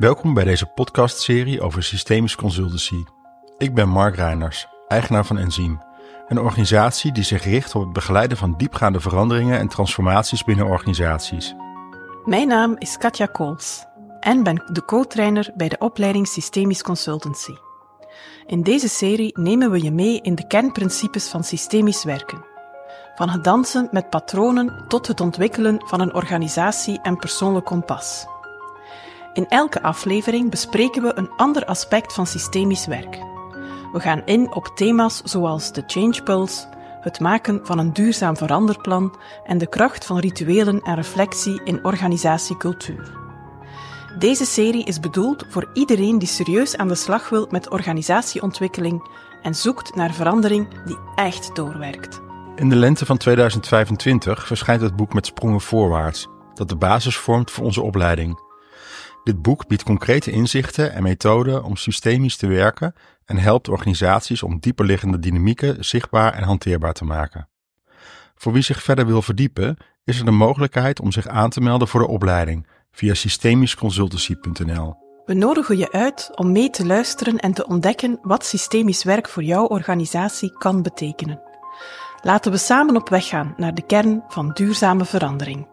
Welkom bij deze podcastserie over systemisch consultancy. Ik ben Mark Reiners, eigenaar van Enzym, een organisatie die zich richt op het begeleiden van diepgaande veranderingen en transformaties binnen organisaties. Mijn naam is Katja Kools en ben de co-trainer bij de opleiding Systemisch Consultancy. In deze serie nemen we je mee in de kernprincipes van systemisch werken. Van het dansen met patronen tot het ontwikkelen van een organisatie en persoonlijk kompas. In elke aflevering bespreken we een ander aspect van systemisch werk. We gaan in op thema's zoals de Change Pulse, het maken van een duurzaam veranderplan en de kracht van rituelen en reflectie in organisatiecultuur. Deze serie is bedoeld voor iedereen die serieus aan de slag wil met organisatieontwikkeling en zoekt naar verandering die echt doorwerkt. In de lente van 2025 verschijnt het boek Met Sprongen Voorwaarts, dat de basis vormt voor onze opleiding. Dit boek biedt concrete inzichten en methoden om systemisch te werken en helpt organisaties om dieperliggende dynamieken zichtbaar en hanteerbaar te maken. Voor wie zich verder wil verdiepen, is er de mogelijkheid om zich aan te melden voor de opleiding via systemischconsultancy.nl. We nodigen je uit om mee te luisteren en te ontdekken wat systemisch werk voor jouw organisatie kan betekenen. Laten we samen op weg gaan naar de kern van duurzame verandering.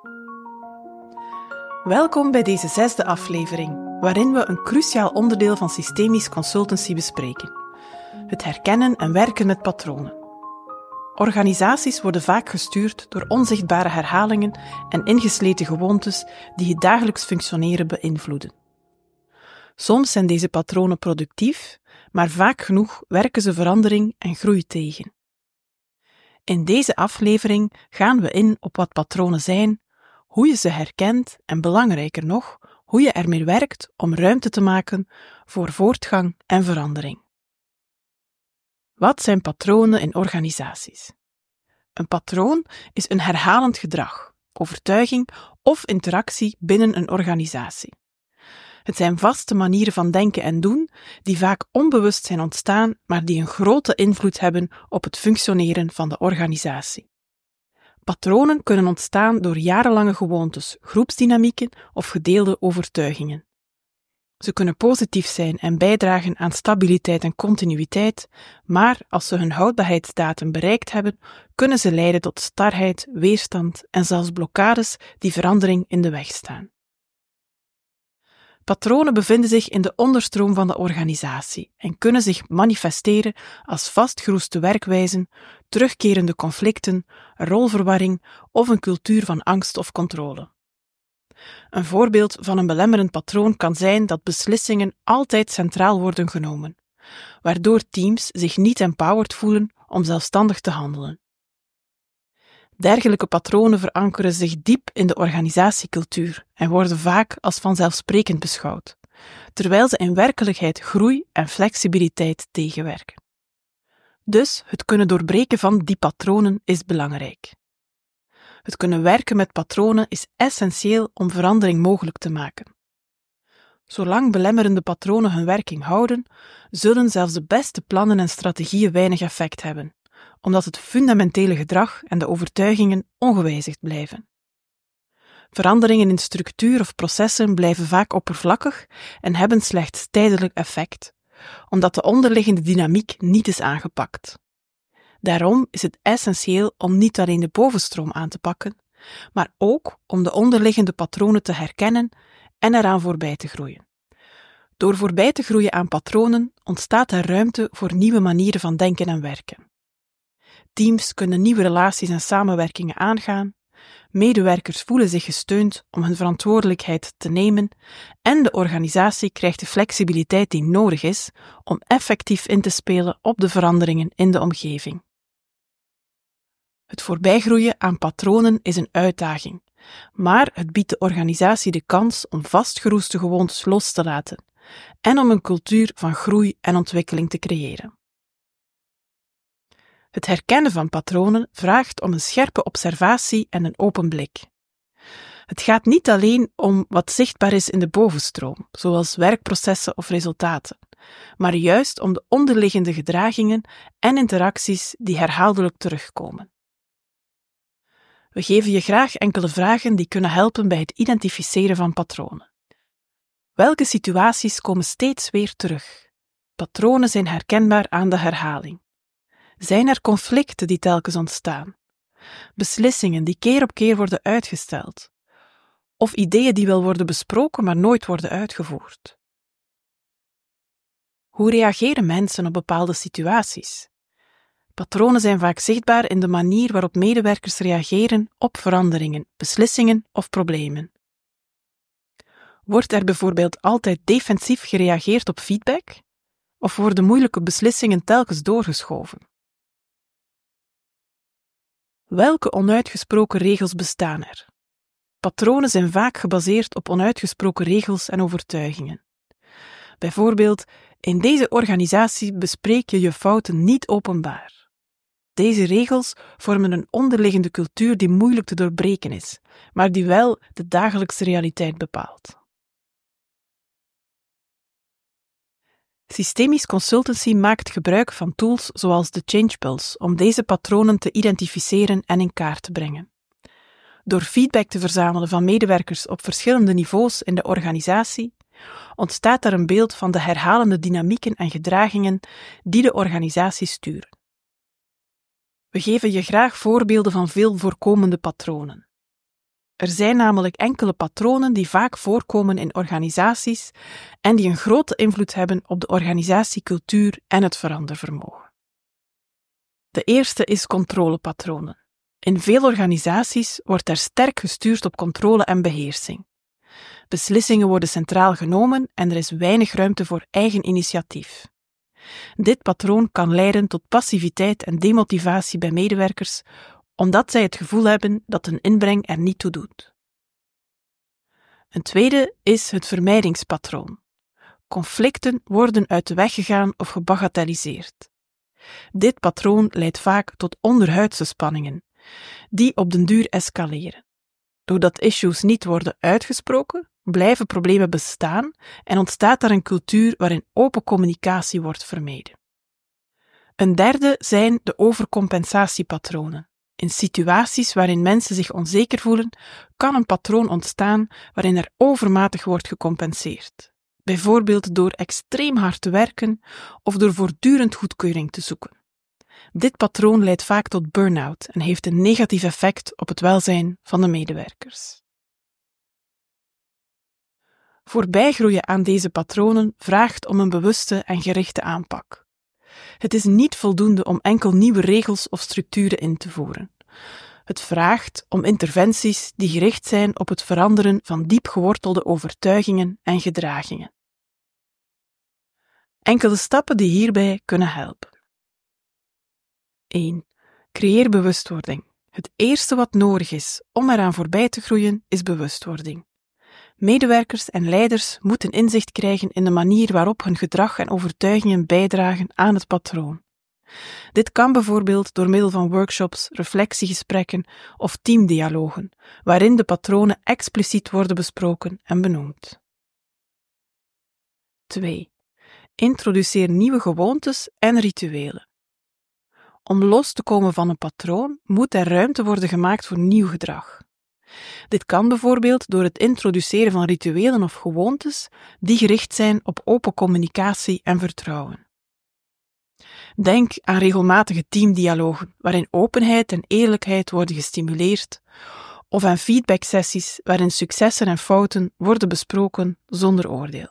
Welkom bij deze 6e aflevering, waarin we een cruciaal onderdeel van systemisch consultancy bespreken: het herkennen en werken met patronen. Organisaties worden vaak gestuurd door onzichtbare herhalingen en ingesleten gewoontes die het dagelijks functioneren beïnvloeden. Soms zijn deze patronen productief, maar vaak genoeg werken ze verandering en groei tegen. In deze aflevering gaan we in op wat patronen zijn, hoe je ze herkent en belangrijker nog, hoe je ermee werkt om ruimte te maken voor voortgang en verandering. Wat zijn patronen in organisaties? Een patroon is een herhalend gedrag, overtuiging of interactie binnen een organisatie. Het zijn vaste manieren van denken en doen die vaak onbewust zijn ontstaan, maar die een grote invloed hebben op het functioneren van de organisatie. Patronen kunnen ontstaan door jarenlange gewoontes, groepsdynamieken of gedeelde overtuigingen. Ze kunnen positief zijn en bijdragen aan stabiliteit en continuïteit, maar als ze hun houdbaarheidsdatum bereikt hebben, kunnen ze leiden tot starheid, weerstand en zelfs blokkades die verandering in de weg staan. Patronen bevinden zich in de onderstroom van de organisatie en kunnen zich manifesteren als vastgeroeste werkwijzen, terugkerende conflicten, rolverwarring of een cultuur van angst of controle. Een voorbeeld van een belemmerend patroon kan zijn dat beslissingen altijd centraal worden genomen, waardoor teams zich niet empowered voelen om zelfstandig te handelen. Dergelijke patronen verankeren zich diep in de organisatiecultuur en worden vaak als vanzelfsprekend beschouwd, terwijl ze in werkelijkheid groei en flexibiliteit tegenwerken. Dus het kunnen doorbreken van die patronen is belangrijk. Het kunnen werken met patronen is essentieel om verandering mogelijk te maken. Zolang belemmerende patronen hun werking houden, zullen zelfs de beste plannen en strategieën weinig effect hebben, omdat het fundamentele gedrag en de overtuigingen ongewijzigd blijven. Veranderingen in structuur of processen blijven vaak oppervlakkig en hebben slechts tijdelijk effect, omdat de onderliggende dynamiek niet is aangepakt. Daarom is het essentieel om niet alleen de bovenstroom aan te pakken, maar ook om de onderliggende patronen te herkennen en eraan voorbij te groeien. Door voorbij te groeien aan patronen ontstaat er ruimte voor nieuwe manieren van denken en werken. Teams kunnen nieuwe relaties en samenwerkingen aangaan, medewerkers voelen zich gesteund om hun verantwoordelijkheid te nemen en de organisatie krijgt de flexibiliteit die nodig is om effectief in te spelen op de veranderingen in de omgeving. Het voorbijgroeien aan patronen is een uitdaging, maar het biedt de organisatie de kans om vastgeroeste gewoontes los te laten en om een cultuur van groei en ontwikkeling te creëren. Het herkennen van patronen vraagt om een scherpe observatie en een open blik. Het gaat niet alleen om wat zichtbaar is in de bovenstroom, zoals werkprocessen of resultaten, maar juist om de onderliggende gedragingen en interacties die herhaaldelijk terugkomen. We geven je graag enkele vragen die kunnen helpen bij het identificeren van patronen. Welke situaties komen steeds weer terug? Patronen zijn herkenbaar aan de herhaling. Zijn er conflicten die telkens ontstaan? Beslissingen die keer op keer worden uitgesteld? Of ideeën die wel worden besproken, maar nooit worden uitgevoerd? Hoe reageren mensen op bepaalde situaties? Patronen zijn vaak zichtbaar in de manier waarop medewerkers reageren op veranderingen, beslissingen of problemen. Wordt er bijvoorbeeld altijd defensief gereageerd op feedback? Of worden moeilijke beslissingen telkens doorgeschoven? Welke onuitgesproken regels bestaan er? Patronen zijn vaak gebaseerd op onuitgesproken regels en overtuigingen. Bijvoorbeeld, in deze organisatie bespreek je je fouten niet openbaar. Deze regels vormen een onderliggende cultuur die moeilijk te doorbreken is, maar die wel de dagelijkse realiteit bepaalt. Systemisch consultancy maakt gebruik van tools zoals de Change Pulse om deze patronen te identificeren en in kaart te brengen. Door feedback te verzamelen van medewerkers op verschillende niveaus in de organisatie, ontstaat er een beeld van de herhalende dynamieken en gedragingen die de organisatie sturen. We geven je graag voorbeelden van veel voorkomende patronen. Er zijn namelijk enkele patronen die vaak voorkomen in organisaties en die een grote invloed hebben op de organisatiecultuur en het verandervermogen. De eerste is controlepatronen. In veel organisaties wordt er sterk gestuurd op controle en beheersing. Beslissingen worden centraal genomen en er is weinig ruimte voor eigen initiatief. Dit patroon kan leiden tot passiviteit en demotivatie bij medewerkers, omdat zij het gevoel hebben dat een inbreng er niet toe doet. Een tweede is het vermijdingspatroon. Conflicten worden uit de weg gegaan of gebagatelliseerd. Dit patroon leidt vaak tot onderhuidse spanningen, die op den duur escaleren. Doordat issues niet worden uitgesproken, blijven problemen bestaan en ontstaat er een cultuur waarin open communicatie wordt vermeden. Een derde zijn de overcompensatiepatronen. In situaties waarin mensen zich onzeker voelen, kan een patroon ontstaan waarin er overmatig wordt gecompenseerd. Bijvoorbeeld door extreem hard te werken of door voortdurend goedkeuring te zoeken. Dit patroon leidt vaak tot burn-out en heeft een negatief effect op het welzijn van de medewerkers. Voorbijgroeien aan deze patronen vraagt om een bewuste en gerichte aanpak. Het is niet voldoende om enkel nieuwe regels of structuren in te voeren. Het vraagt om interventies die gericht zijn op het veranderen van diep gewortelde overtuigingen en gedragingen. Enkele stappen die hierbij kunnen helpen. 1. Creëer bewustwording. Het eerste wat nodig is om eraan voorbij te groeien, is bewustwording. Medewerkers en leiders moeten inzicht krijgen in de manier waarop hun gedrag en overtuigingen bijdragen aan het patroon. Dit kan bijvoorbeeld door middel van workshops, reflectiegesprekken of teamdialogen, waarin de patronen expliciet worden besproken en benoemd. 2. Introduceer nieuwe gewoontes en rituelen. Om los te komen van een patroon moet er ruimte worden gemaakt voor nieuw gedrag. Dit kan bijvoorbeeld door het introduceren van rituelen of gewoontes die gericht zijn op open communicatie en vertrouwen. Denk aan regelmatige teamdialogen waarin openheid en eerlijkheid worden gestimuleerd, of aan feedbacksessies waarin successen en fouten worden besproken zonder oordeel.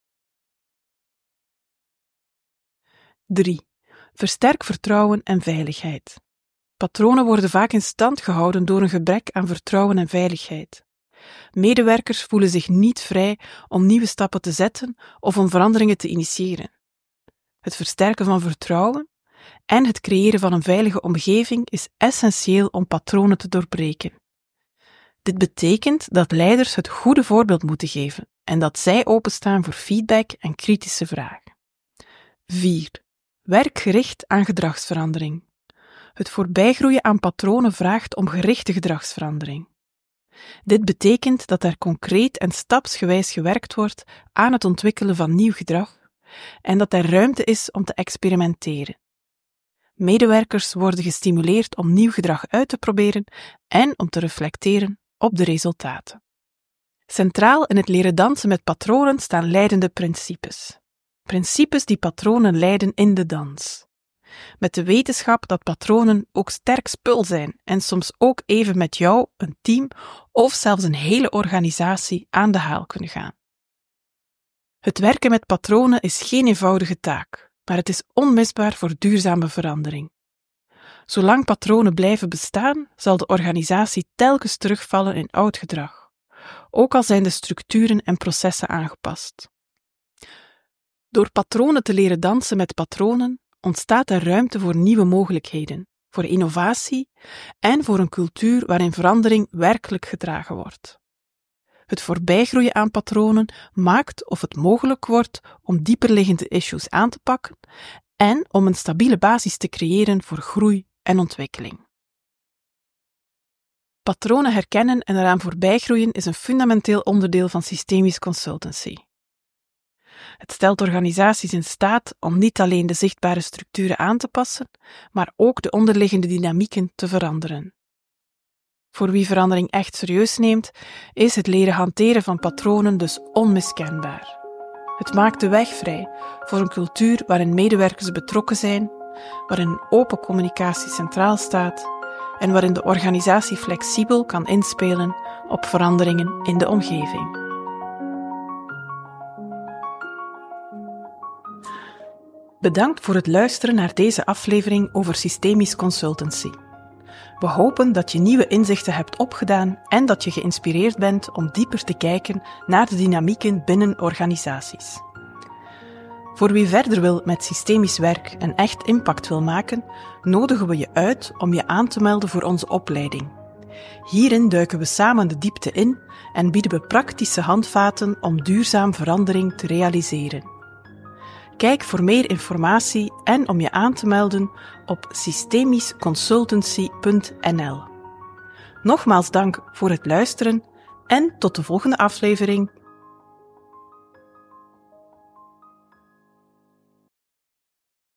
3. Versterk vertrouwen en veiligheid. Patronen worden vaak in stand gehouden door een gebrek aan vertrouwen en veiligheid. Medewerkers voelen zich niet vrij om nieuwe stappen te zetten of om veranderingen te initiëren. Het versterken van vertrouwen en het creëren van een veilige omgeving is essentieel om patronen te doorbreken. Dit betekent dat leiders het goede voorbeeld moeten geven en dat zij openstaan voor feedback en kritische vragen. 4. Werk gericht aan gedragsverandering. Het voorbijgroeien aan patronen vraagt om gerichte gedragsverandering. Dit betekent dat er concreet en stapsgewijs gewerkt wordt aan het ontwikkelen van nieuw gedrag en dat er ruimte is om te experimenteren. Medewerkers worden gestimuleerd om nieuw gedrag uit te proberen en om te reflecteren op de resultaten. Centraal in het leren dansen met patronen staan leidende principes. Principes die patronen leiden in de dans. Met de wetenschap dat patronen ook sterk spul zijn en soms ook even met jou, een team of zelfs een hele organisatie aan de haal kunnen gaan. Het werken met patronen is geen eenvoudige taak, maar het is onmisbaar voor duurzame verandering. Zolang patronen blijven bestaan, zal de organisatie telkens terugvallen in oud gedrag, ook al zijn de structuren en processen aangepast. Door patronen te leren dansen met patronen, ontstaat er ruimte voor nieuwe mogelijkheden, voor innovatie en voor een cultuur waarin verandering werkelijk gedragen wordt. Het voorbijgroeien aan patronen maakt of het mogelijk wordt om dieperliggende issues aan te pakken en om een stabiele basis te creëren voor groei en ontwikkeling. Patronen herkennen en eraan voorbijgroeien is een fundamenteel onderdeel van systemisch consultancy. Het stelt organisaties in staat om niet alleen de zichtbare structuren aan te passen, maar ook de onderliggende dynamieken te veranderen. Voor wie verandering echt serieus neemt, is het leren hanteren van patronen dus onmiskenbaar. Het maakt de weg vrij voor een cultuur waarin medewerkers betrokken zijn, waarin open communicatie centraal staat en waarin de organisatie flexibel kan inspelen op veranderingen in de omgeving. Bedankt voor het luisteren naar deze aflevering over systemisch consultancy. We hopen dat je nieuwe inzichten hebt opgedaan en dat je geïnspireerd bent om dieper te kijken naar de dynamieken binnen organisaties. Voor wie verder wil met systemisch werk en echt impact wil maken, nodigen we je uit om je aan te melden voor onze opleiding. Hierin duiken we samen de diepte in en bieden we praktische handvaten om duurzaam verandering te realiseren. Kijk voor meer informatie en om je aan te melden op systemischconsultancy.nl. Nogmaals dank voor het luisteren en tot de volgende aflevering.